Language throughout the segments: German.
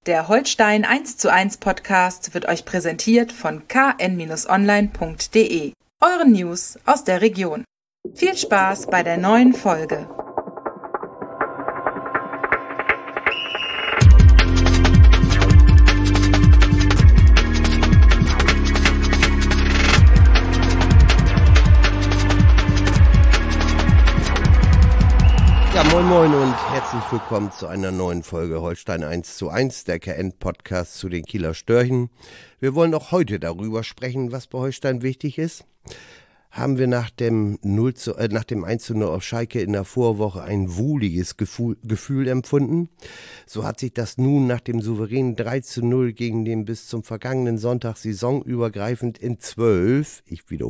Der Holstein 1:1 Podcast wird euch präsentiert von kn-online.de, euren News aus der Region. Viel Spaß bei der neuen Folge. Ja, moin moin und herzlich willkommen zu einer neuen Folge Holstein 1:1, der KN-Podcast zu den Kieler Störchen. Wir wollen auch heute darüber sprechen, was bei Holstein wichtig ist. Haben wir nach dem 1:0 auf Schalke in der Vorwoche ein wohliges Gefühl empfunden. So hat sich das nun nach dem souveränen 3:0 gegen den bis zum vergangenen Sonntag saisonübergreifend in 12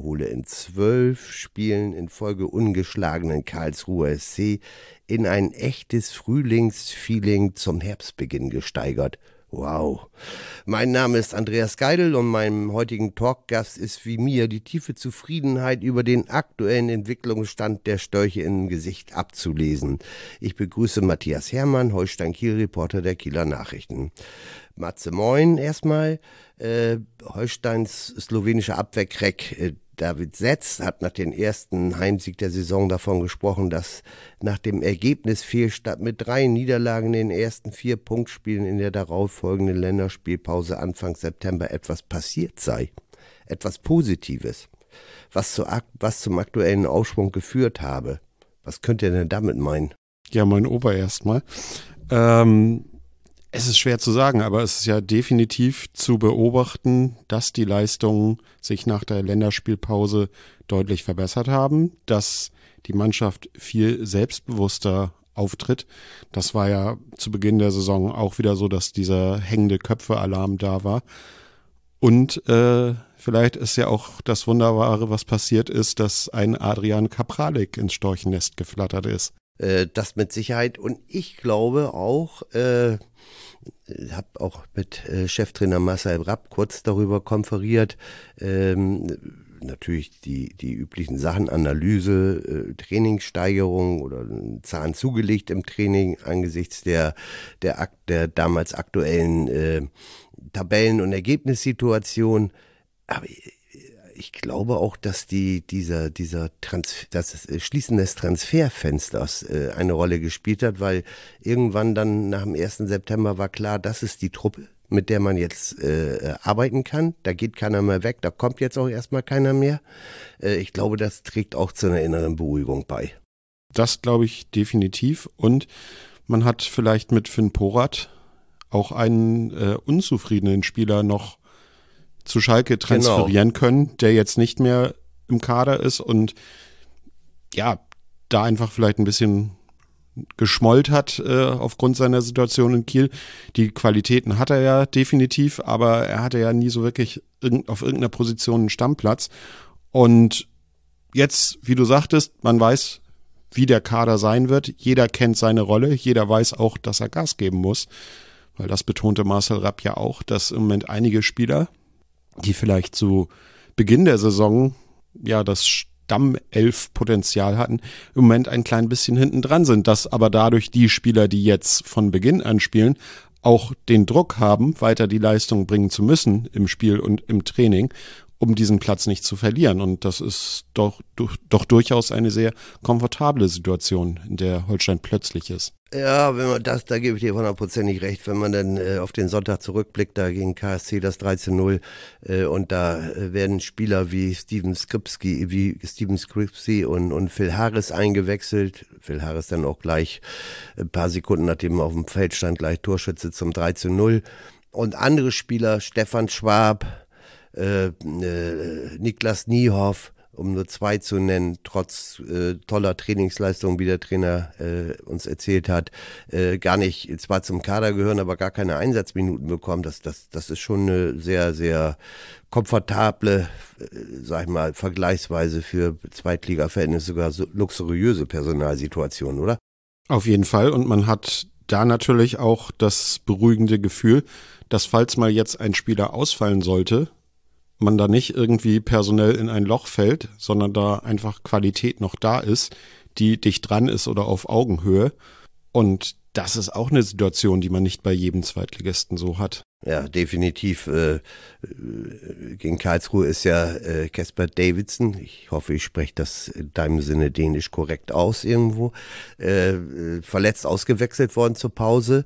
Spielen in Folge ungeschlagenen Karlsruher SC in ein echtes Frühlingsfeeling zum Herbstbeginn gesteigert. Wow. Mein Name ist Andreas Geidel und meinem heutigen Talkgast ist wie mir die tiefe Zufriedenheit über den aktuellen Entwicklungsstand der Störche im Gesicht abzulesen. Ich begrüße Matthias Hermann, Holstein-Kiel-Reporter der Kieler Nachrichten. Matze, moin erstmal. Holsteins slowenischer Abwehrcrack David Setz hat nach dem ersten Heimsieg der Saison davon gesprochen, dass nach dem Ergebnisfehlstart mit 3 Niederlagen in den ersten 4 Punktspielen in der darauffolgenden Länderspielpause Anfang September etwas passiert sei. Etwas Positives, was zum aktuellen Aufschwung geführt habe. Was könnt ihr denn damit meinen? Ja, mein Opa erstmal. Es ist schwer zu sagen, aber es ist ja definitiv zu beobachten, dass die Leistungen sich nach der Länderspielpause deutlich verbessert haben, dass die Mannschaft viel selbstbewusster auftritt. Das war ja zu Beginn der Saison auch wieder so, dass dieser hängende Köpfe-Alarm da war. Und vielleicht ist ja auch das Wunderbare, was passiert ist, dass ein Adrian Kapralek ins Storchennest geflattert ist. Das mit Sicherheit. Und ich glaube auch, habe auch mit Cheftrainer Marcel Rapp kurz darüber konferiert. Natürlich die üblichen Sachen, Analyse, Trainingssteigerung oder Zahn zugelegt im Training angesichts der damals aktuellen Tabellen- und Ergebnissituation. Aber ich glaube auch, dass das Schließen des Transferfensters eine Rolle gespielt hat, weil irgendwann dann nach dem 1. September war klar, das ist die Truppe, mit der man jetzt arbeiten kann. Da geht keiner mehr weg, da kommt jetzt auch erstmal keiner mehr. Ich glaube, das trägt auch zu einer inneren Beruhigung bei. Das glaube ich definitiv. Und man hat vielleicht mit Finn Porath auch einen unzufriedenen Spieler noch zu Schalke transferieren können, der jetzt nicht mehr im Kader ist und ja, da einfach vielleicht ein bisschen geschmollt hat aufgrund seiner Situation in Kiel. Die Qualitäten hat er ja definitiv, aber er hatte ja nie so wirklich auf irgendeiner Position einen Stammplatz. Und jetzt, wie du sagtest, man weiß, wie der Kader sein wird. Jeder kennt seine Rolle, jeder weiß auch, dass er Gas geben muss, weil das betonte Marcel Rapp ja auch, dass im Moment einige Spieler, die vielleicht zu Beginn der Saison ja das Stammelf-Potenzial hatten, im Moment ein klein bisschen hinten dran sind, dass aber dadurch die Spieler, die jetzt von Beginn an spielen, auch den Druck haben, weiter die Leistung bringen zu müssen im Spiel und im Training, um diesen Platz nicht zu verlieren. Und das ist doch durchaus eine sehr komfortable Situation, in der Holstein plötzlich ist. Ja, da gebe ich dir 100%ig recht, wenn man dann auf den Sonntag zurückblickt, da gegen KSC das 3:0 und da werden Spieler wie Steven Skripski und Phil Harris eingewechselt. Phil Harris dann auch gleich ein paar Sekunden nachdem er auf dem Feld stand, gleich Torschütze zum 3:0. Und andere Spieler, Stefan Schwab, Niklas Niehoff, um nur 2 zu nennen, trotz toller Trainingsleistung, wie der Trainer uns erzählt hat, gar nicht zwar zum Kader gehören, aber gar keine Einsatzminuten bekommen. Das ist schon eine sehr, sehr komfortable, sag ich mal, vergleichsweise für Zweitliga-Verhältnisse sogar so luxuriöse Personalsituation, oder? Auf jeden Fall. Und man hat da natürlich auch das beruhigende Gefühl, dass falls mal jetzt ein Spieler ausfallen sollte, man da nicht irgendwie personell in ein Loch fällt, sondern da einfach Qualität noch da ist, die dicht dran ist oder auf Augenhöhe. Und das ist auch eine Situation, die man nicht bei jedem Zweitligisten so hat. Ja, definitiv. Gegen Karlsruhe ist ja Casper Davidson, ich hoffe, ich spreche das in deinem Sinne dänisch korrekt aus irgendwo, verletzt ausgewechselt worden zur Pause.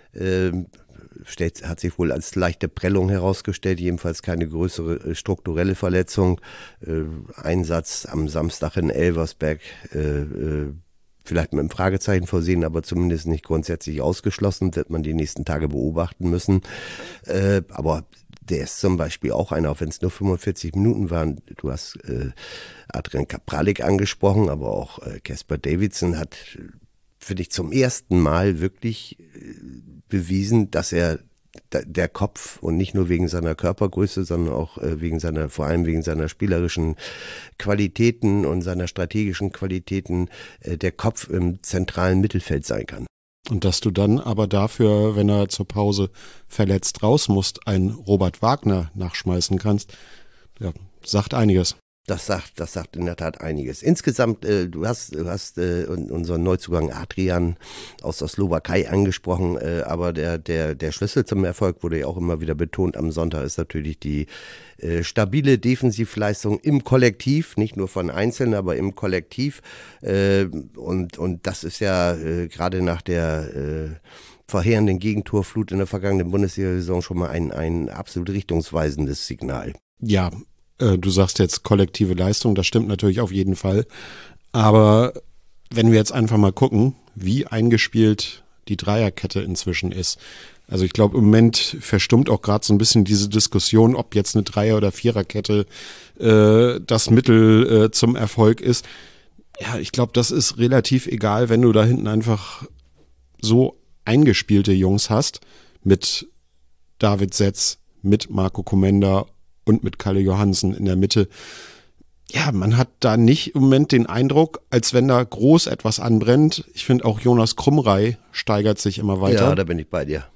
Hat sich wohl als leichte Prellung herausgestellt, jedenfalls keine größere strukturelle Verletzung. Einsatz am Samstag in Elversberg, vielleicht mit einem Fragezeichen versehen, aber zumindest nicht grundsätzlich ausgeschlossen, wird man die nächsten Tage beobachten müssen. Aber der ist zum Beispiel auch einer, auch wenn es nur 45 Minuten waren. Du hast Adrian Kapralik angesprochen, aber auch Casper Davidson hat, finde ich, zum ersten Mal wirklich bewiesen, dass er der Kopf und nicht nur wegen seiner Körpergröße, sondern auch vor allem wegen seiner spielerischen Qualitäten und seiner strategischen Qualitäten der Kopf im zentralen Mittelfeld sein kann. Und dass du dann aber dafür, wenn er zur Pause verletzt raus musst, einen Robert Wagner nachschmeißen kannst, ja, sagt einiges. Das sagt in der Tat einiges. Insgesamt, du hast unseren Neuzugang Adrian aus der Slowakei angesprochen, aber der Schlüssel zum Erfolg wurde ja auch immer wieder betont am Sonntag, ist natürlich die stabile Defensivleistung im Kollektiv, nicht nur von Einzelnen, aber im Kollektiv. Und das ist ja gerade nach der verheerenden Gegentorflut in der vergangenen Bundesliga-Saison schon mal ein absolut richtungsweisendes Signal. Ja, du sagst jetzt kollektive Leistung, das stimmt natürlich auf jeden Fall. Aber wenn wir jetzt einfach mal gucken, wie eingespielt die Dreierkette inzwischen ist. Also ich glaube, im Moment verstummt auch gerade so ein bisschen diese Diskussion, ob jetzt eine Dreier- oder Viererkette das Mittel zum Erfolg ist. Ja, ich glaube, das ist relativ egal, wenn du da hinten einfach so eingespielte Jungs hast mit David Setz, mit Marco Komenda und mit Kalle Johansen in der Mitte. Ja, man hat da nicht im Moment den Eindruck, als wenn da groß etwas anbrennt. Ich finde auch Jonas Krumrei steigert sich immer weiter. Ja, da bin ich bei dir.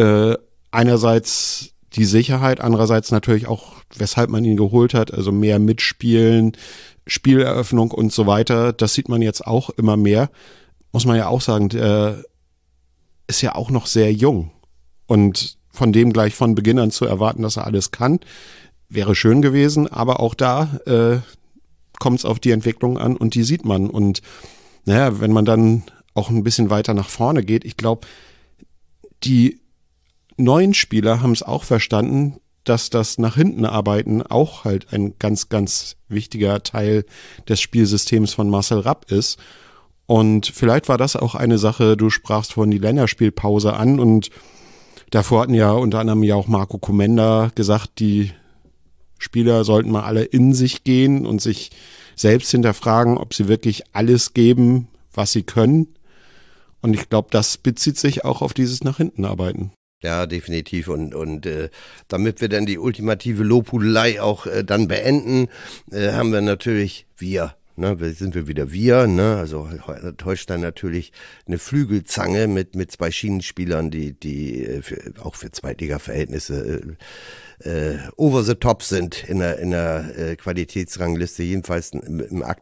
Einerseits die Sicherheit, andererseits natürlich auch, weshalb man ihn geholt hat, also mehr Mitspielen, Spieleröffnung und so weiter. Das sieht man jetzt auch immer mehr. Muss man ja auch sagen, der ist ja auch noch sehr jung. Und von dem gleich von Beginn an zu erwarten, dass er alles kann, wäre schön gewesen, aber auch da kommt es auf die Entwicklung an und die sieht man. Und naja, wenn man dann auch ein bisschen weiter nach vorne geht, ich glaube, die neuen Spieler haben es auch verstanden, dass das nach hinten arbeiten auch halt ein ganz, ganz wichtiger Teil des Spielsystems von Marcel Rapp ist. Und vielleicht war das auch eine Sache, du sprachst vorhin die Länderspielpause an und davor hatten ja unter anderem ja auch Marco Komenda gesagt, die Spieler sollten mal alle in sich gehen und sich selbst hinterfragen, ob sie wirklich alles geben, was sie können. Und ich glaube, das bezieht sich auch auf dieses nach hinten arbeiten. Ja, definitiv. Und damit wir dann die ultimative Lobhudelei auch dann beenden, haben wir natürlich sind wir wieder wir, also Holstein natürlich eine Flügelzange mit zwei Schienenspielern, die auch für Zweitliga-Verhältnisse over the top sind in der Qualitätsrangliste, jedenfalls in der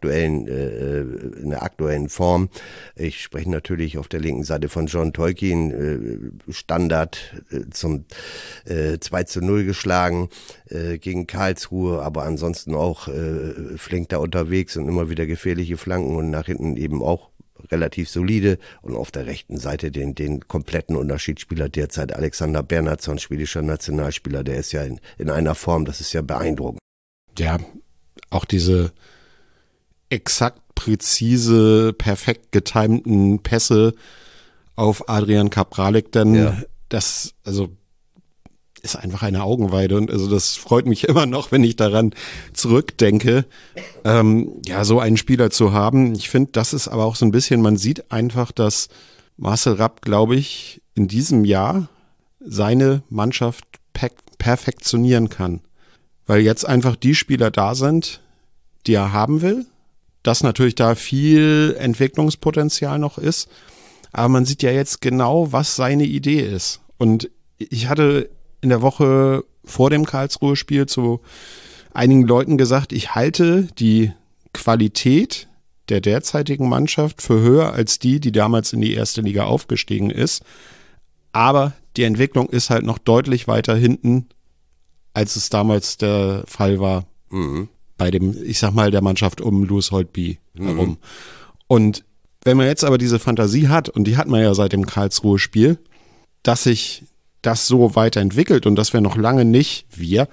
aktuellen Form. Ich spreche natürlich auf der linken Seite von John Tolkien, Standard zum 2:0 geschlagen gegen Karlsruhe, aber ansonsten auch flink da unterwegs und immer wieder gefährliche Flanken und nach hinten eben auch relativ solide und auf der rechten Seite den kompletten Unterschiedsspieler derzeit Alexander Bernhardsson, schwedischer Nationalspieler, der ist ja in einer Form, das ist ja beeindruckend. Ja, auch diese exakt präzise, perfekt getimten Pässe auf Adrian Kapralik, denn das, also ist einfach eine Augenweide und also das freut mich immer noch, wenn ich daran zurückdenke, so einen Spieler zu haben. Ich finde, das ist aber auch so ein bisschen, man sieht einfach, dass Marcel Rapp, glaube ich, in diesem Jahr seine Mannschaft perfektionieren kann. Weil jetzt einfach die Spieler da sind, die er haben will, dass natürlich da viel Entwicklungspotenzial noch ist, aber man sieht ja jetzt genau, was seine Idee ist. Und ich hatte in der Woche vor dem Karlsruhe-Spiel zu einigen Leuten gesagt, ich halte die Qualität der derzeitigen Mannschaft für höher als die damals in die erste Liga aufgestiegen ist. Aber die Entwicklung ist halt noch deutlich weiter hinten, als es damals der Fall war bei dem, ich sag mal, der Mannschaft um Louis Holtby herum. Und wenn man jetzt aber diese Fantasie hat, und die hat man ja seit dem Karlsruhe-Spiel, dass sich das so weiterentwickelt und dass wir noch lange nicht,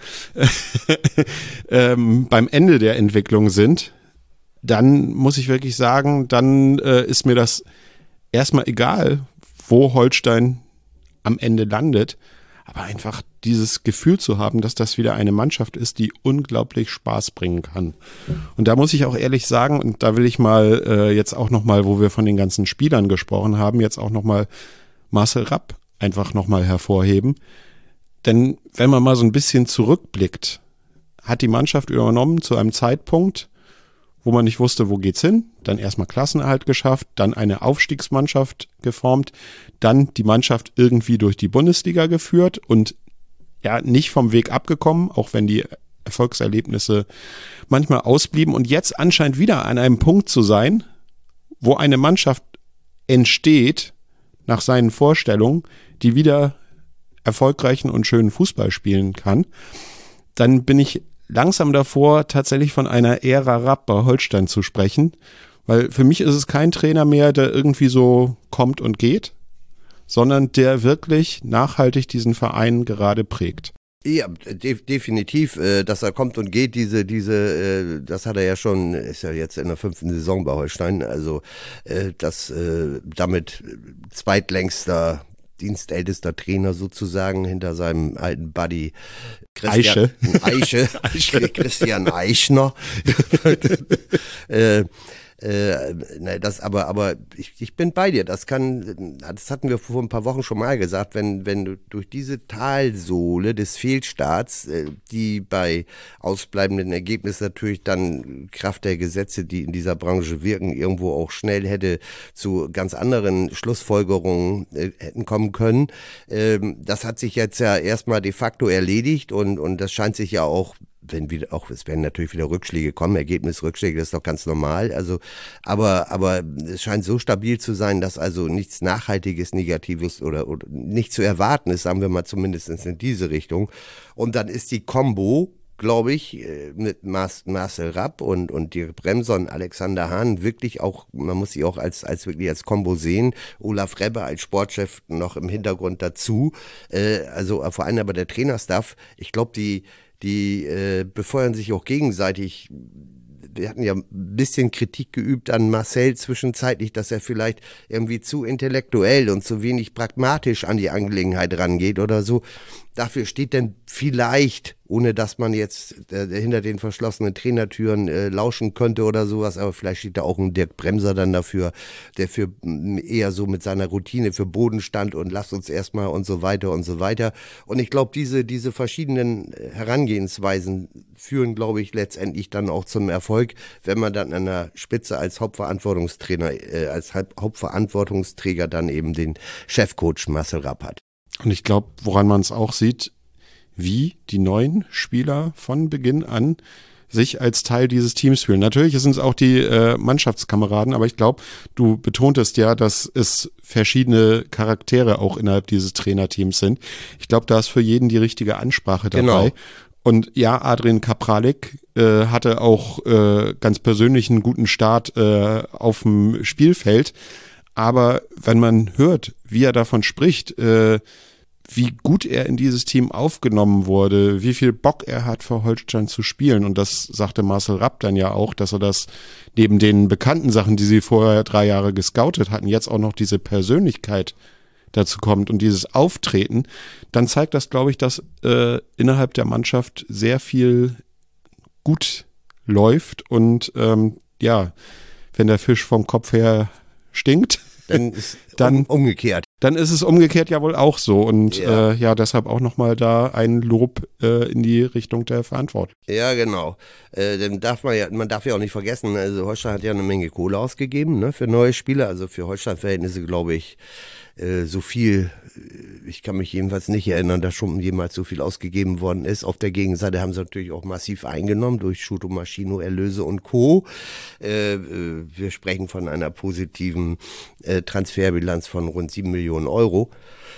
beim Ende der Entwicklung sind, dann muss ich wirklich sagen, dann ist mir das erstmal egal, wo Holstein am Ende landet, aber einfach dieses Gefühl zu haben, dass das wieder eine Mannschaft ist, die unglaublich Spaß bringen kann. Und da muss ich auch ehrlich sagen, und da will ich mal jetzt auch nochmal, wo wir von den ganzen Spielern gesprochen haben, jetzt auch nochmal Marcel Rapp einfach nochmal hervorheben. Denn wenn man mal so ein bisschen zurückblickt, hat die Mannschaft übernommen zu einem Zeitpunkt, wo man nicht wusste, wo geht's hin, dann erstmal Klassenerhalt geschafft, dann eine Aufstiegsmannschaft geformt, dann die Mannschaft irgendwie durch die Bundesliga geführt und ja, nicht vom Weg abgekommen, auch wenn die Erfolgserlebnisse manchmal ausblieben und jetzt anscheinend wieder an einem Punkt zu sein, wo eine Mannschaft entsteht nach seinen Vorstellungen, die wieder erfolgreichen und schönen Fußball spielen kann, dann bin ich langsam davor, tatsächlich von einer Ära Rapp bei Holstein zu sprechen, weil für mich ist es kein Trainer mehr, der irgendwie so kommt und geht, sondern der wirklich nachhaltig diesen Verein gerade prägt. Ja, definitiv, dass er kommt und geht, das hat er ja schon, ist ja jetzt in der 5. Saison bei Holstein, also das damit zweitlängster, dienstältester Trainer sozusagen hinter seinem alten Buddy Christian Eichner. Aber ich bin bei dir. Das hatten wir vor ein paar Wochen schon mal gesagt, wenn du durch diese Talsohle des Fehlstarts, die bei ausbleibenden Ergebnissen natürlich dann Kraft der Gesetze, die in dieser Branche wirken, irgendwo auch schnell hätte zu ganz anderen Schlussfolgerungen hätten kommen können. Das hat sich jetzt ja erstmal de facto erledigt und das scheint sich ja auch, es werden natürlich wieder Rückschläge kommen, Ergebnisrückschläge, das ist doch ganz normal. Also, aber es scheint so stabil zu sein, dass also nichts Nachhaltiges, Negatives oder nicht zu erwarten ist, sagen wir mal zumindest in diese Richtung. Und dann ist die Kombo, glaube ich, mit Marcel Rapp und Dirk Bremser und Alexander Hahn wirklich auch, man muss sie auch wirklich als Kombo sehen. Olaf Rebbe als Sportchef noch im Hintergrund dazu. Also vor allem aber der Trainerstaff, ich glaube, die befeuern sich auch gegenseitig. Wir hatten ja ein bisschen Kritik geübt an Marcel zwischenzeitlich, dass er vielleicht irgendwie zu intellektuell und zu wenig pragmatisch an die Angelegenheit rangeht oder so. Dafür steht denn vielleicht, ohne dass man jetzt hinter den verschlossenen Trainertüren lauschen könnte oder sowas, aber vielleicht steht da auch ein Dirk Bremser dann dafür, der für eher so mit seiner Routine für Boden stand und lasst uns erstmal und so weiter und so weiter. Und ich glaube, diese verschiedenen Herangehensweisen führen, glaube ich, letztendlich dann auch zum Erfolg, wenn man dann an der Spitze als Hauptverantwortungsträger dann eben den Chefcoach Marcel Rapp hat. Und ich glaube, woran man es auch sieht, wie die neuen Spieler von Beginn an sich als Teil dieses Teams fühlen. Natürlich sind es auch die Mannschaftskameraden, aber ich glaube, du betontest ja, dass es verschiedene Charaktere auch innerhalb dieses Trainerteams sind. Ich glaube, da ist für jeden die richtige Ansprache dabei. Genau. Und ja, Adrian Kapralik hatte auch ganz persönlich einen guten Start auf dem Spielfeld. Aber wenn man hört, wie er davon spricht, wie gut er in dieses Team aufgenommen wurde, wie viel Bock er hat, für Holstein zu spielen. Und das sagte Marcel Rapp dann ja auch, dass er das neben den bekannten Sachen, die sie vorher 3 Jahre gescoutet hatten, jetzt auch noch diese Persönlichkeit dazu kommt und dieses Auftreten. Dann zeigt das, glaube ich, dass innerhalb der Mannschaft sehr viel gut läuft. Und wenn der Fisch vom Kopf her stinkt, dann ist umgekehrt. Dann ist es umgekehrt ja wohl auch so. Und deshalb auch nochmal da ein Lob in die Richtung der Verantwortung. Ja, genau. Dann man darf ja auch nicht vergessen, also Holstein hat ja eine Menge Kohle ausgegeben, ne, für neue Spieler. Also für Holstein-Verhältnisse, glaube ich, so viel ich kann mich jedenfalls nicht erinnern, dass schon jemals so viel ausgegeben worden ist. Auf der Gegenseite haben sie natürlich auch massiv eingenommen durch Schuto, Maschino, Erlöse und Co. Wir sprechen von einer positiven Transferbilanz von rund 7 Millionen Euro.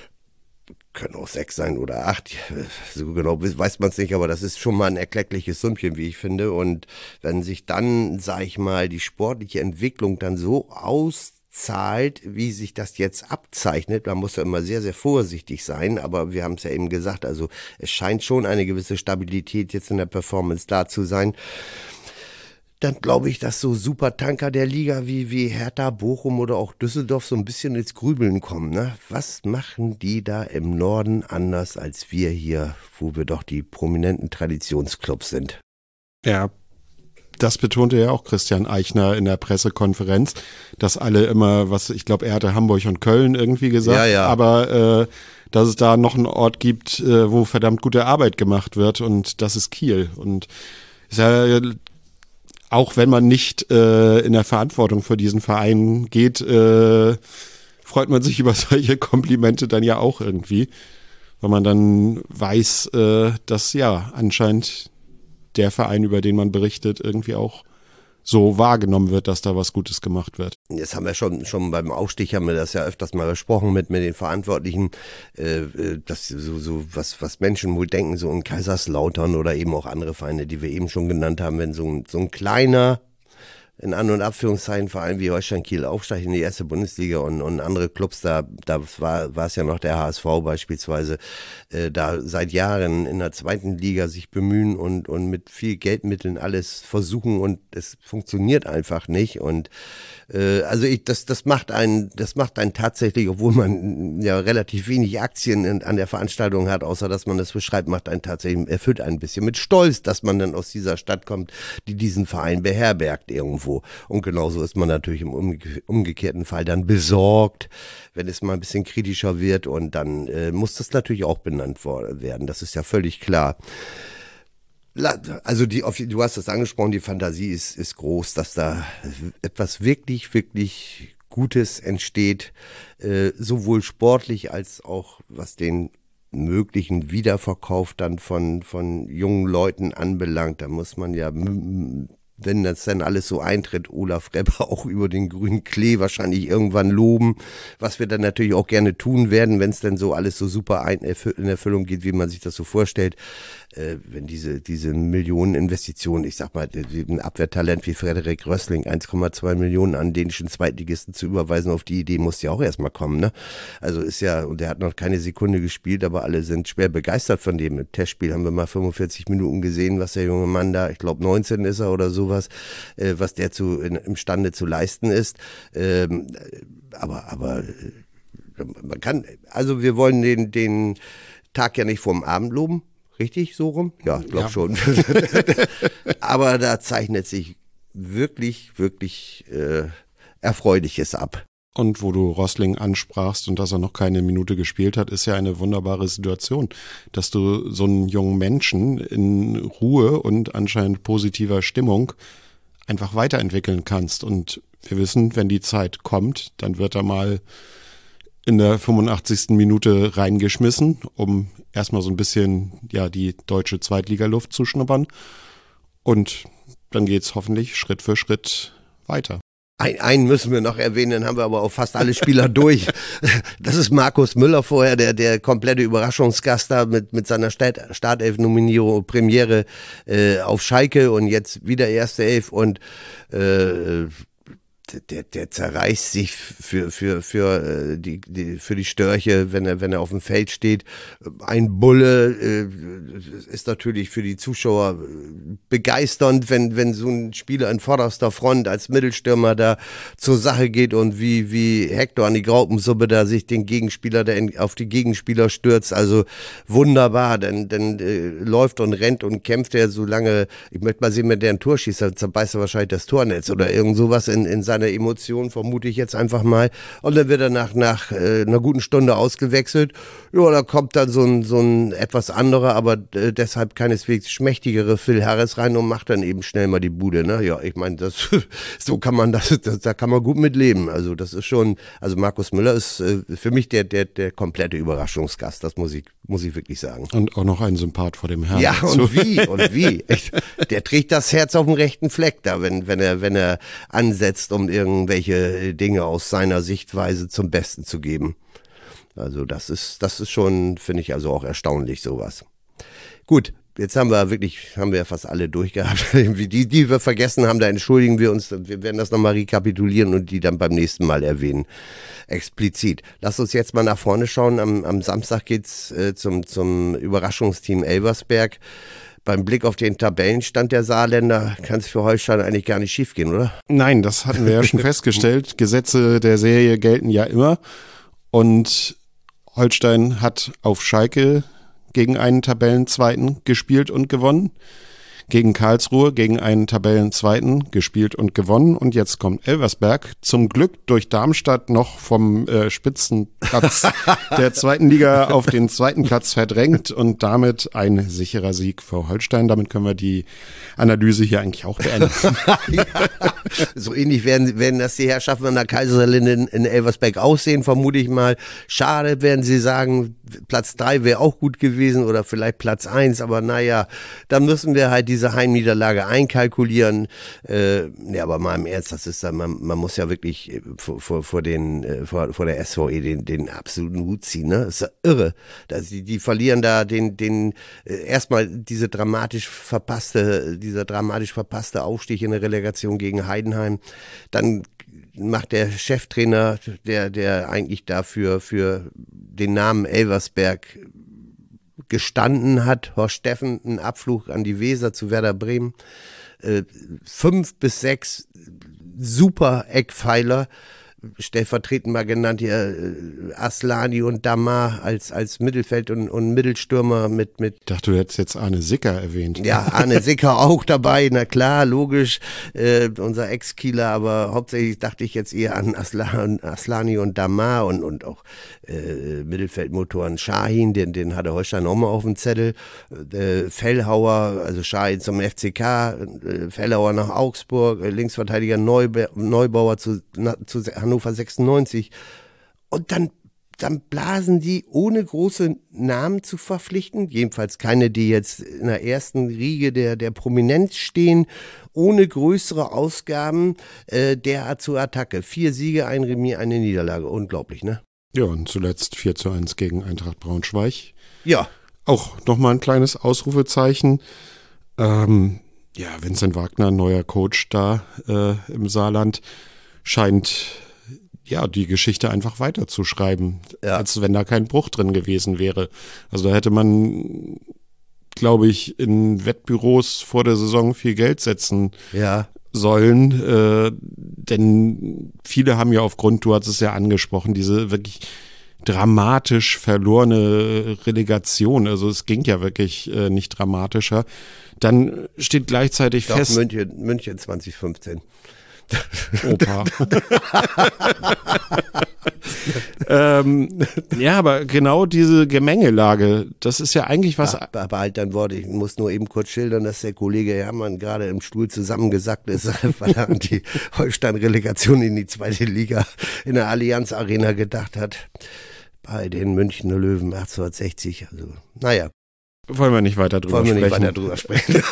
Können auch 6 sein oder 8, so genau weiß man es nicht, aber das ist schon mal ein erkleckliches Sümmchen, wie ich finde. Und wenn sich dann, sag ich mal, die sportliche Entwicklung dann so auszahlt, wie sich das jetzt abzeichnet, man muss ja immer sehr, sehr vorsichtig sein, aber wir haben es ja eben gesagt, also es scheint schon eine gewisse Stabilität jetzt in der Performance da zu sein. Dann glaube ich, dass so Supertanker der Liga wie Hertha, Bochum oder auch Düsseldorf so ein bisschen ins Grübeln kommen. Ne? Was machen die da im Norden anders als wir hier, wo wir doch die prominenten Traditionsclubs sind? Ja, das betonte ja auch Christian Eichner in der Pressekonferenz, dass alle immer, ich glaube, er hatte Hamburg und Köln irgendwie gesagt, ja. Aber dass es da noch einen Ort gibt, wo verdammt gute Arbeit gemacht wird, und das ist Kiel. Und ist ja, auch wenn man nicht in der Verantwortung für diesen Verein geht, freut man sich über solche Komplimente dann ja auch irgendwie, weil man dann weiß, dass ja anscheinend der Verein, über den man berichtet, irgendwie auch so wahrgenommen wird, dass da was Gutes gemacht wird. Jetzt haben wir schon beim Aufstieg haben wir das ja öfters mal besprochen mit den Verantwortlichen, dass so was Menschen wohl denken, so in Kaiserslautern oder eben auch andere Vereine, die wir eben schon genannt haben, wenn so ein kleiner, in An- und Abführungszeichen Verein wie Holstein Kiel aufsteigt in die erste Bundesliga und andere Clubs, da war es ja noch der HSV beispielsweise, da seit Jahren in der zweiten Liga sich bemühen und mit viel Geldmitteln alles versuchen und es funktioniert einfach nicht. Und also das macht einen tatsächlich, obwohl man ja relativ wenig Aktien an der Veranstaltung hat, außer dass man das beschreibt, erfüllt einen ein bisschen mit Stolz, dass man dann aus dieser Stadt kommt, die diesen Verein beherbergt irgendwo. Und genauso ist man natürlich im umgekehrten Fall dann besorgt, wenn es mal ein bisschen kritischer wird, und dann muss das natürlich auch benannt werden. Das ist ja völlig klar. Also du hast das angesprochen, die Fantasie ist groß, dass da etwas wirklich, wirklich Gutes entsteht, sowohl sportlich als auch was den möglichen Wiederverkauf dann von jungen Leuten anbelangt. Da muss man ja, wenn das dann alles so eintritt, Olaf Rebber auch über den grünen Klee wahrscheinlich irgendwann loben, was wir dann natürlich auch gerne tun werden, wenn es dann so alles so super in Erfüllung geht, wie man sich das so vorstellt. Wenn diese Millioneninvestitionen, ich sag mal, ein Abwehrtalent wie Frederik Rössling, 1,2 Millionen an dänischen Zweitligisten zu überweisen, auf die Idee muss ja auch erstmal kommen, ne? Also ist ja, und der hat noch keine Sekunde gespielt, aber alle sind schwer begeistert von dem. Im Testspiel haben wir mal 45 Minuten gesehen, was der junge Mann da, ich glaube 19 ist er oder sowas, was der imstande zu leisten ist. Aber man kann, also wir wollen den Tag ja nicht vorm Abend loben. Richtig, so rum? Ja, ich glaube schon. Aber da zeichnet sich wirklich, wirklich Erfreuliches ab. Und wo du Rössling ansprachst und dass er noch keine Minute gespielt hat, ist ja eine wunderbare Situation, dass du so einen jungen Menschen in Ruhe und anscheinend positiver Stimmung einfach weiterentwickeln kannst. Und wir wissen, wenn die Zeit kommt, dann wird er mal in der 85. Minute reingeschmissen, um erstmal so ein bisschen die deutsche Zweitligaluft zu schnuppern. Und dann geht's hoffentlich Schritt für Schritt weiter. Einen müssen wir noch erwähnen, dann haben wir aber auch fast alle Spieler durch. Das ist Markus Müller vorher, der komplette Überraschungsgast da mit seiner Startelf-Nominierung, Premiere auf Schalke und jetzt wieder erste Elf und der zerreißt sich für die Störche, wenn er auf dem Feld steht. Ein Bulle ist natürlich für die Zuschauer begeisternd, wenn so ein Spieler in vorderster Front als Mittelstürmer da zur Sache geht und wie Hector an die Graupensuppe da sich den Gegenspieler, auf die Gegenspieler stürzt. Also wunderbar, denn läuft und rennt und kämpft er so lange. Ich möchte mal sehen, wenn der ein Tor schießt, dann zerbeißt er wahrscheinlich das Tornetz oder irgend sowas in seinem seiner Emotionen, vermute ich jetzt einfach mal. Und dann wird er nach einer guten Stunde ausgewechselt. Ja, da kommt dann so ein etwas anderer, aber deshalb keineswegs schmächtigere Phil Harris rein und macht dann eben schnell mal die Bude. Ne? Ja, ich meine, so kann man da kann man gut mit leben. Also das ist schon, also Markus Müller ist für mich der komplette Überraschungsgast, das muss ich wirklich sagen. Und auch noch ein Sympath vor dem Herrn. Ja, und wie. Der trägt das Herz auf dem rechten Fleck da, wenn er ansetzt, um irgendwelche Dinge aus seiner Sichtweise zum Besten zu geben. Also das ist schon, finde ich, also auch erstaunlich, sowas. Gut, jetzt haben wir fast alle durchgehabt. Die wir vergessen haben, da entschuldigen wir uns. Wir werden das nochmal rekapitulieren und die dann beim nächsten Mal erwähnen. Explizit. Lass uns jetzt mal nach vorne schauen. Am Samstag geht's zum Überraschungsteam Elversberg. Beim Blick auf den Tabellenstand der Saarländer kann es für Holstein eigentlich gar nicht schief gehen, oder? Nein, das hatten wir ja schon festgestellt. Gesetze der Serie gelten ja immer. Und Holstein hat auf Schalke gegen einen Tabellenzweiten gespielt und gewonnen. Gegen Karlsruhe, gegen einen Tabellenzweiten gespielt und gewonnen. Und jetzt kommt Elversberg, zum Glück durch Darmstadt noch vom Spitzenplatz der zweiten Liga auf den zweiten Platz verdrängt und damit ein sicherer Sieg für Holstein. Damit können wir die Analyse hier eigentlich auch beenden. Ja, so ähnlich werden das die Herrschaften an der Kaiserlinde in Elversberg aussehen, vermute ich mal. Schade, werden sie sagen, Platz 3 wäre auch gut gewesen oder vielleicht Platz 1, aber naja, dann müssen wir halt diese Heimniederlage einkalkulieren. Aber mal im Ernst, das ist dann, man muss ja wirklich vor der SVE den absoluten Hut ziehen, ne? Das ist ja irre. Die verlieren da erstmal dieser dramatisch verpasste Aufstieg in der Relegation gegen Heidenheim. Dann macht der Cheftrainer, der eigentlich dafür für den Namen Elversberg gestanden hat, Horst Steffen, einen Abflug an die Weser zu Werder Bremen. 5 bis 6 super Eckpfeiler, stellvertretend mal genannt hier Aslani und Damar als Mittelfeld- und Mittelstürmer mit. Ich dachte, du hättest jetzt Arne Sicker erwähnt. Ja, Arne Sicker auch dabei, na klar, logisch, unser Ex-Kieler, aber hauptsächlich dachte ich jetzt eher an Aslani und Damar und auch Mittelfeldmotoren Şahin, den hatte Holstein auch mal auf dem Zettel, Fellhauer, also Şahin zum FCK, Fellhauer nach Augsburg, Linksverteidiger Neubauer zu Hannover 96 und dann blasen die, ohne große Namen zu verpflichten, jedenfalls keine, die jetzt in der ersten Riege der Prominenz stehen, ohne größere Ausgaben, derart zur Attacke. 4 Siege, ein Remis, eine Niederlage. Unglaublich, ne? Ja, und zuletzt 4:1 gegen Eintracht Braunschweig. Ja. Auch nochmal ein kleines Ausrufezeichen. Vincent Wagner, neuer Coach da im Saarland, scheint ja die Geschichte einfach weiterzuschreiben, als wenn da kein Bruch drin gewesen wäre. Also da hätte man, glaube ich, in Wettbüros vor der Saison viel Geld setzen sollen, denn viele haben ja aufgrund, du hast es ja angesprochen, diese wirklich dramatisch verlorene Relegation, also es ging ja wirklich nicht dramatischer. Dann steht gleichzeitig fest... München 2015. Opa. Aber genau diese Gemengelage, das ist ja eigentlich was... Aber halt dein Wort, ich muss nur eben kurz schildern, dass der Kollege Herrmann gerade im Stuhl zusammengesackt ist, weil er an die Holstein-Relegation in die zweite Liga in der Allianz Arena gedacht hat. Bei den Münchner Löwen 1860, also naja. Wollen wir nicht weiter drüber sprechen.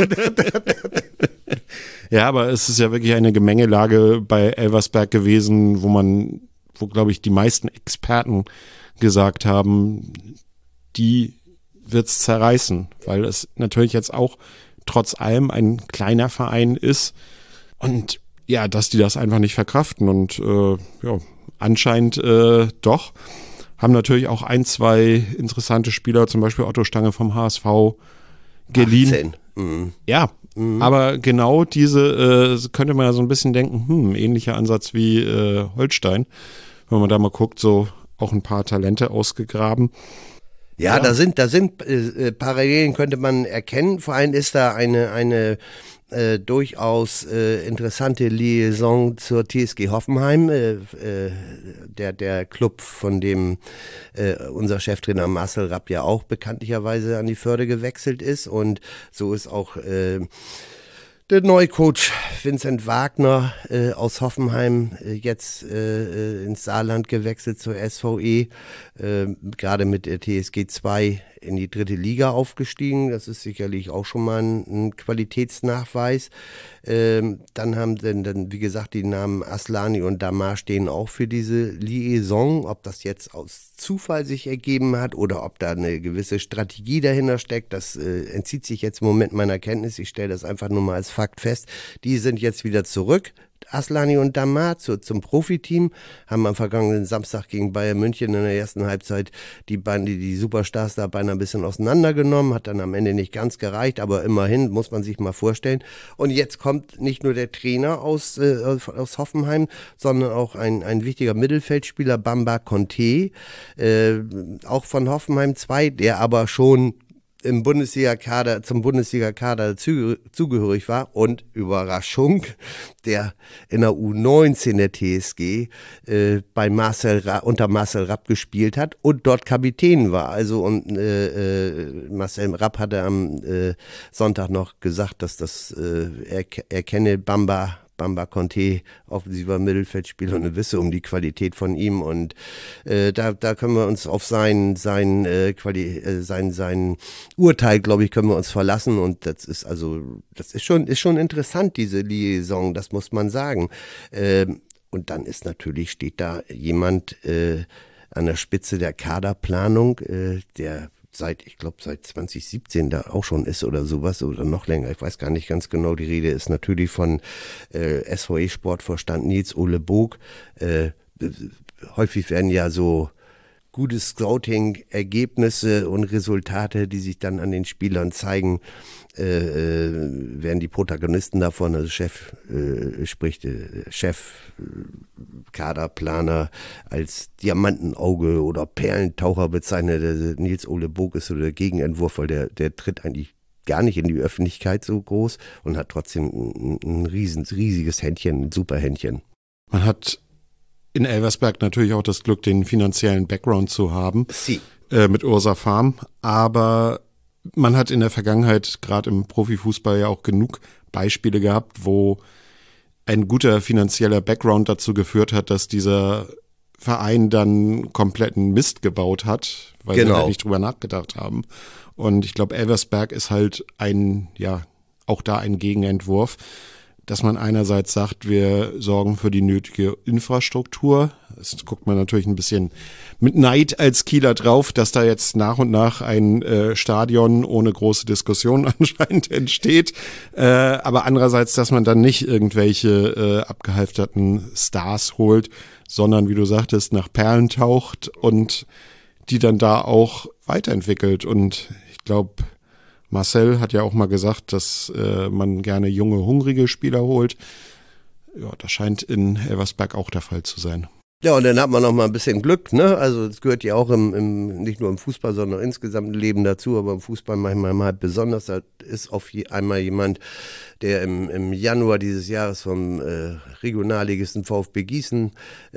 Ja, aber es ist ja wirklich eine Gemengelage bei Elversberg gewesen, wo glaube ich die meisten Experten gesagt haben, die wird's zerreißen, weil es natürlich jetzt auch trotz allem ein kleiner Verein ist und ja, dass die das einfach nicht verkraften und anscheinend doch. Haben natürlich auch 1, 2 interessante Spieler, zum Beispiel Otto Stange vom HSV geliehen. 18. Ja, aber genau diese könnte man ja so ein bisschen denken, ähnlicher Ansatz wie Holstein. Wenn man da mal guckt, so auch ein paar Talente ausgegraben. Ja, da sind Parallelen, könnte man erkennen. Vor allem ist da eine durchaus interessante Liaison zur TSG Hoffenheim, der Club, von dem unser Cheftrainer Marcel Rapp ja auch bekanntlicherweise an die Förde gewechselt ist, und so ist auch der neue Coach Vincent Wagner aus Hoffenheim jetzt ins Saarland gewechselt zur SVE, gerade mit der TSG 2 in die 3. Liga aufgestiegen. Das ist sicherlich auch schon mal ein Qualitätsnachweis. Dann haben dann, wie gesagt, die Namen Aslani und Damar stehen auch für diese Liaison. Ob das jetzt aus Zufall sich ergeben hat oder ob da eine gewisse Strategie dahinter steckt, das entzieht sich jetzt im Moment meiner Kenntnis. Ich stelle das einfach nur mal als Fakt fest. Die sind jetzt wieder zurück. Aslani und Damar zum Profiteam, haben am vergangenen Samstag gegen Bayern München in der ersten Halbzeit die Superstars da beinahe ein bisschen auseinandergenommen, hat dann am Ende nicht ganz gereicht, aber immerhin, muss man sich mal vorstellen. Und jetzt kommt nicht nur der Trainer aus Hoffenheim, sondern auch ein wichtiger Mittelfeldspieler, Bamba Conte, auch von Hoffenheim 2, der aber schon zum Bundesliga-Kader zugehörig war, und Überraschung, der in der U19 der TSG unter Marcel Rapp gespielt hat und dort Kapitän war. Also, und Marcel Rapp hatte am Sonntag noch gesagt, dass er kenne Bamba Conte, offensiver Mittelfeldspieler, und wisse um die Qualität von ihm, und da können wir uns auf sein Urteil, glaube ich, können wir uns verlassen, und das ist schon interessant, diese Liaison, das muss man sagen. Und dann steht da jemand an der Spitze der Kaderplanung, der seit 2017 da auch schon ist oder sowas oder noch länger. Ich weiß gar nicht ganz genau. Die Rede ist natürlich von SVE-Sportvorstand Nils-Ole Bog. Häufig werden ja so gute Scouting-Ergebnisse und Resultate, die sich dann an den Spielern zeigen, werden die Protagonisten davon, also Chef, Kaderplaner als Diamantenauge oder Perlentaucher bezeichnet. Nils-Ole Bog ist so der Gegenentwurf, weil der tritt eigentlich gar nicht in die Öffentlichkeit so groß und hat trotzdem ein riesiges Händchen, ein super Händchen. Man hat in Elversberg natürlich auch das Glück, den finanziellen Background zu haben mit Ursa Farm, aber man hat in der Vergangenheit gerade im Profifußball ja auch genug Beispiele gehabt, wo ein guter finanzieller Background dazu geführt hat, dass dieser Verein dann kompletten Mist gebaut hat, weil sie halt nicht drüber nachgedacht haben. Und ich glaube, Elversberg ist halt auch da ein Gegenentwurf, dass man einerseits sagt, wir sorgen für die nötige Infrastruktur. Das guckt man natürlich ein bisschen mit Neid als Kieler drauf, dass da jetzt nach und nach ein Stadion ohne große Diskussion anscheinend entsteht. Aber andererseits, dass man dann nicht irgendwelche abgehalfterten Stars holt, sondern, wie du sagtest, nach Perlen taucht und die dann da auch weiterentwickelt. Und ich glaube, Marcel hat ja auch mal gesagt, dass man gerne junge, hungrige Spieler holt. Ja, das scheint in Elversberg auch der Fall zu sein. Ja, und dann hat man noch mal ein bisschen Glück, ne? Also es gehört ja auch nicht nur im Fußball, sondern insgesamt im Leben dazu, aber im Fußball manchmal halt besonders. Da ist einmal jemand, der im Januar dieses Jahres vom Regionalligisten VfB Gießen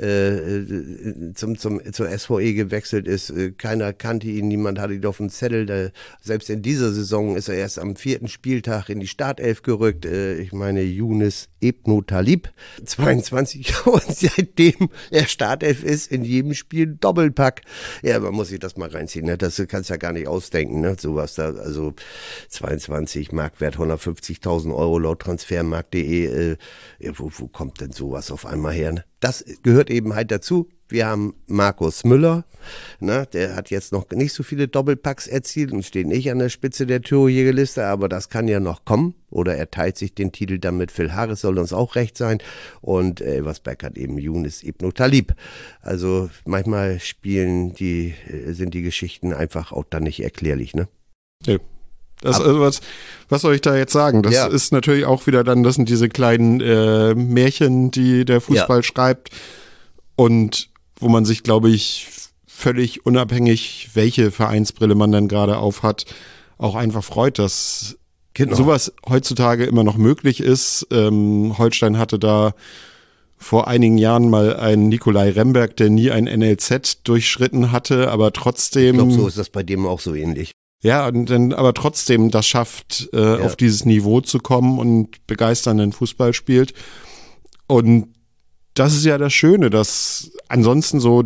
zur SVE gewechselt ist. Keiner kannte ihn, niemand hatte ihn auf dem Zettel. Selbst in dieser Saison ist er erst am 4. Spieltag in die Startelf gerückt. Ich meine, Younes Ebno Talib, 22, und seitdem er Startelf ist, in jedem Spiel Doppelpack. Ja, man muss sich das mal reinziehen, ne? Das kannst du ja gar nicht ausdenken, ne? Sowas da, also 22, Marktwert 150.000 Euro laut transfermarkt.de. Wo kommt denn sowas auf einmal her? Ne? Das gehört eben halt dazu. Wir haben Markus Müller, ne, der hat jetzt noch nicht so viele Doppelpacks erzielt und steht nicht an der Spitze der Torjägerliste, aber das kann ja noch kommen. Oder er teilt sich den Titel dann mit Phil Harris, soll uns auch recht sein. Und Elversberg hat eben Younes Ebno Talib. Also manchmal sind die Geschichten einfach auch dann nicht erklärlich, ne? Ja. Was soll ich da jetzt sagen? Das ist natürlich auch wieder dann, das sind diese kleinen Märchen, die der Fußball schreibt und wo man sich, glaube ich, völlig unabhängig, welche Vereinsbrille man dann gerade auf hat, auch einfach freut, dass sowas heutzutage immer noch möglich ist. Holstein hatte da vor einigen Jahren mal einen Nikolai Remberg, der nie ein NLZ durchschritten hatte, aber trotzdem. Ich glaube, so ist das bei dem auch so ähnlich. Ja, und dann aber trotzdem das schafft, auf dieses Niveau zu kommen und begeisternden Fußball spielt. Und das ist ja das Schöne, dass ansonsten so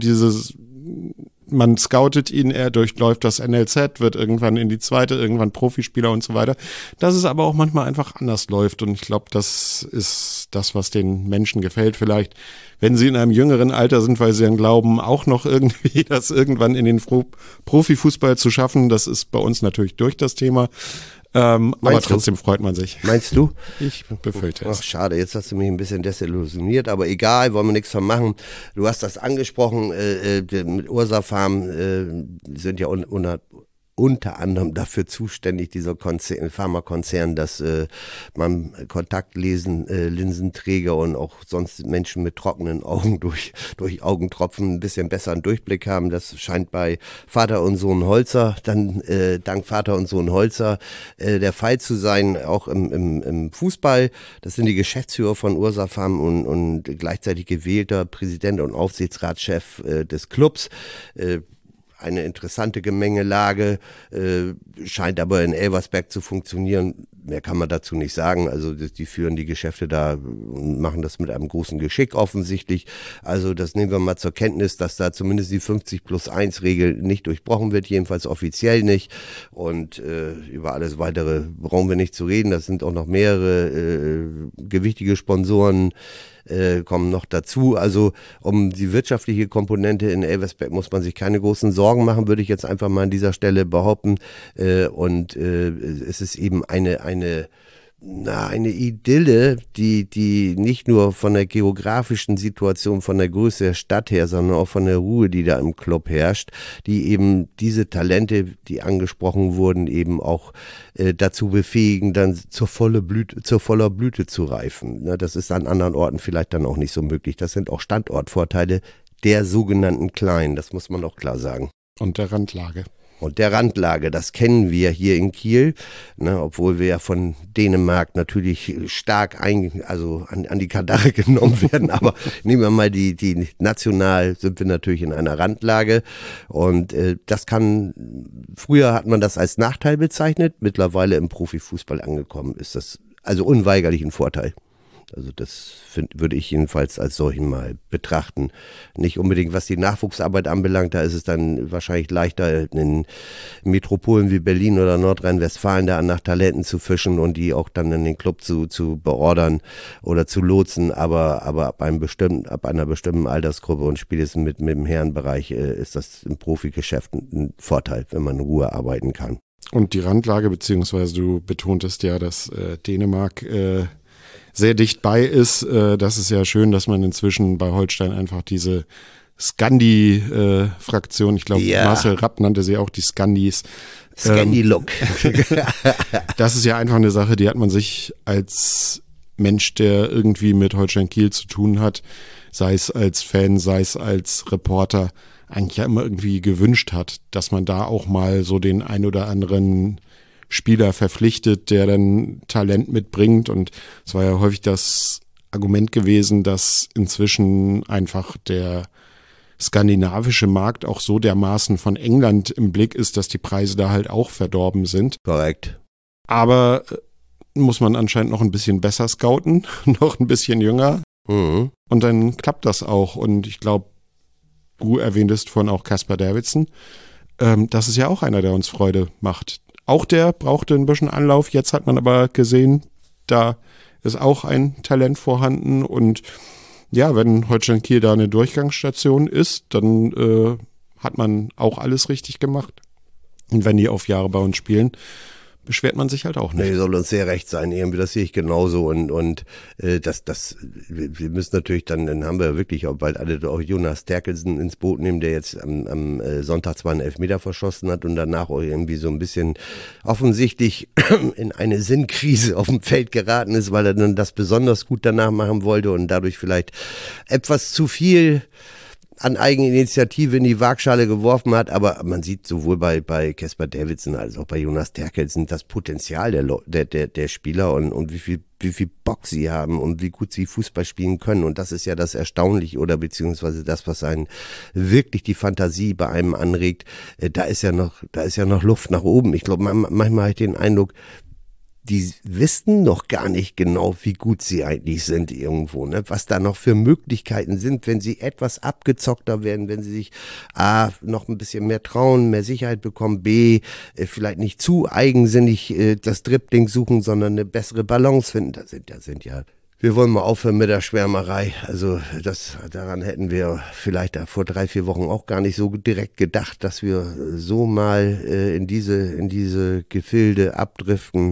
man scoutet ihn, er durchläuft das NLZ, wird irgendwann in die zweite, irgendwann Profispieler und so weiter. Dass es aber auch manchmal einfach anders läuft und ich glaube, das ist das, was den Menschen gefällt. Vielleicht, wenn sie in einem jüngeren Alter sind, weil sie dann glauben, auch noch irgendwie das irgendwann in den Profifußball zu schaffen. Das ist bei uns natürlich durch das Thema. Aber trotzdem freut man sich. Meinst du? Ich befürchte es. Ach, schade, jetzt hast du mich ein bisschen desillusioniert, aber egal, wollen wir nichts von machen. Du hast das angesprochen, mit Ursa Farm sind ja unter anderem dafür zuständig, dieser Pharmakonzern, dass man Kontaktlinsenträger und auch sonst Menschen mit trockenen Augen durch Augentropfen ein bisschen besseren Durchblick haben. Das scheint bei Vater und Sohn Holzer, dann dank Vater und Sohn Holzer der Fall zu sein, auch im Fußball. Das sind die Geschäftsführer von Ursa Farm und gleichzeitig gewählter Präsident und Aufsichtsratschef des Clubs. Eine interessante Gemengelage, scheint aber in Elversberg zu funktionieren. Mehr kann man dazu nicht sagen. Also die führen die Geschäfte da und machen das mit einem großen Geschick offensichtlich. Also das nehmen wir mal zur Kenntnis, dass da zumindest die 50+1-Regel nicht durchbrochen wird, jedenfalls offiziell nicht. Und über alles Weitere brauchen wir nicht zu reden. Das sind auch noch mehrere gewichtige Sponsoren, kommen noch dazu. Also um die wirtschaftliche Komponente in Elversberg muss man sich keine großen Sorgen machen, würde ich jetzt einfach mal an dieser Stelle behaupten. Und es ist eben eine Idylle, die nicht nur von der geografischen Situation, von der Größe der Stadt her, sondern auch von der Ruhe, die da im Club herrscht, die eben diese Talente, die angesprochen wurden, eben auch dazu befähigen, dann zur voller Blüte zu reifen. Das ist an anderen Orten vielleicht dann auch nicht so möglich. Das sind auch Standortvorteile der sogenannten Kleinen, das muss man auch klar sagen. Und der Randlage. Und der Randlage, das kennen wir hier in Kiel, obwohl wir ja von Dänemark natürlich stark an die Kandare genommen werden. Aber nehmen wir mal die national sind wir natürlich in einer Randlage. Und früher hat man das als Nachteil bezeichnet, mittlerweile im Profifußball angekommen ist das also unweigerlich ein Vorteil. Also das würde ich jedenfalls als solchen mal betrachten. Nicht unbedingt, was die Nachwuchsarbeit anbelangt, da ist es dann wahrscheinlich leichter, in Metropolen wie Berlin oder Nordrhein-Westfalen da nach Talenten zu fischen und die auch dann in den Club zu beordern oder zu lotsen. Aber ab einer bestimmten Altersgruppe und spätestens mit dem Herrenbereich ist das im Profigeschäft ein Vorteil, wenn man in Ruhe arbeiten kann. Und die Randlage, beziehungsweise du betontest ja, dass Dänemark sehr dicht bei ist. Das ist ja schön, dass man inzwischen bei Holstein einfach diese Scandi-Fraktion, ich glaube Marcel Rapp nannte sie auch die Scandis. Scandi-Look. Das ist ja einfach eine Sache, die hat man sich als Mensch, der irgendwie mit Holstein Kiel zu tun hat, sei es als Fan, sei es als Reporter, eigentlich ja immer irgendwie gewünscht hat, dass man da auch mal so den ein oder anderen Spieler verpflichtet, der dann Talent mitbringt. Und es war ja häufig das Argument gewesen, dass inzwischen einfach der skandinavische Markt auch so dermaßen von England im Blick ist, dass die Preise da halt auch verdorben sind. Korrekt. Aber muss man anscheinend noch ein bisschen besser scouten, noch ein bisschen jünger. Mhm. Und dann klappt das auch. Und ich glaube, du erwähntest vorhin auch Kasper Davidson. Das ist ja auch einer, der uns Freude macht. Auch der brauchte ein bisschen Anlauf. Jetzt hat man aber gesehen, da ist auch ein Talent vorhanden. Und ja, wenn Holstein Kiel da eine Durchgangsstation ist, dann hat man auch alles richtig gemacht. Und wenn die auf Jahre bei uns spielen, beschwert man sich halt auch nicht. Nee, soll uns sehr recht sein, irgendwie, das sehe ich genauso und wir müssen natürlich dann haben wir wirklich auch bald alle auch Jonas Terkelsen ins Boot nehmen, der jetzt am Sonntag zwar einen Elfmeter verschossen hat und danach auch irgendwie so ein bisschen offensichtlich in eine Sinnkrise auf dem Feld geraten ist, weil er dann das besonders gut danach machen wollte und dadurch vielleicht etwas zu viel an Eigeninitiative in die Waagschale geworfen hat, aber man sieht sowohl bei Casper Davidson als auch bei Jonas Terkelsen das Potenzial der Spieler und wie viel Bock sie haben und wie gut sie Fußball spielen können. Und das ist ja das Erstaunliche oder beziehungsweise das, was einen wirklich die Fantasie bei einem anregt. Da ist ja noch Luft nach oben. Ich glaube, manchmal habe ich den Eindruck, die wissen noch gar nicht genau, wie gut sie eigentlich sind irgendwo, ne? Was da noch für Möglichkeiten sind, wenn sie etwas abgezockter werden, wenn sie sich A, noch ein bisschen mehr trauen, mehr Sicherheit bekommen, B, vielleicht nicht zu eigensinnig das Dribbling suchen, sondern eine bessere Balance finden. Da sind ja wir wollen mal aufhören mit der Schwärmerei. Also daran hätten wir vielleicht vor 3-4 Wochen auch gar nicht so direkt gedacht, dass wir so mal in diese Gefilde abdriften.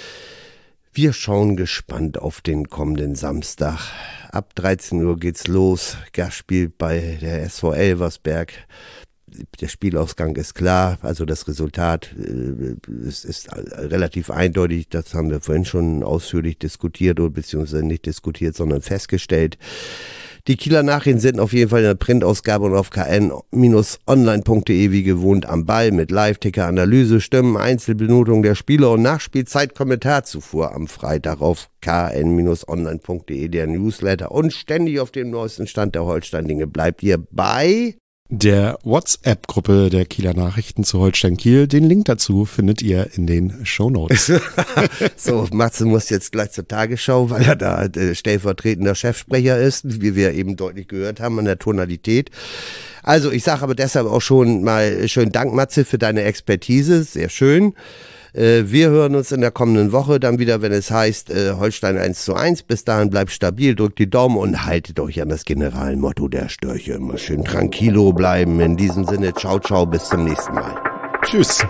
Wir schauen gespannt auf den kommenden Samstag. Ab 13 Uhr geht's los. Gastspiel bei der SV Elversberg. Der Spielausgang ist klar, also das Resultat ist relativ eindeutig, das haben wir vorhin schon ausführlich diskutiert oder beziehungsweise nicht diskutiert, sondern festgestellt. Die Kieler Nachrichten sind auf jeden Fall in der Printausgabe und auf kn-online.de wie gewohnt am Ball mit Live-Ticker, Analyse, Stimmen, Einzelbenotung der Spieler und Nachspielzeit, Kommentarzufuhr am Freitag auf kn-online.de, der Newsletter und ständig auf dem neuesten Stand der Holstein-Dinge bleibt ihr bei der WhatsApp-Gruppe der Kieler Nachrichten zu Holstein Kiel. Den Link dazu findet ihr in den Shownotes. So, Matze muss jetzt gleich zur Tagesschau, weil er da stellvertretender Chefsprecher ist, wie wir eben deutlich gehört haben an der Tonalität. Also ich sage aber deshalb auch schon mal schönen Dank, Matze, für deine Expertise, sehr schön. Wir hören uns in der kommenden Woche dann wieder, wenn es heißt Holstein 1:1. Bis dahin bleibt stabil, drückt die Daumen und haltet euch an das Generalmotto der Störche. Immer schön tranquilo bleiben. In diesem Sinne, ciao, ciao, bis zum nächsten Mal. Tschüss.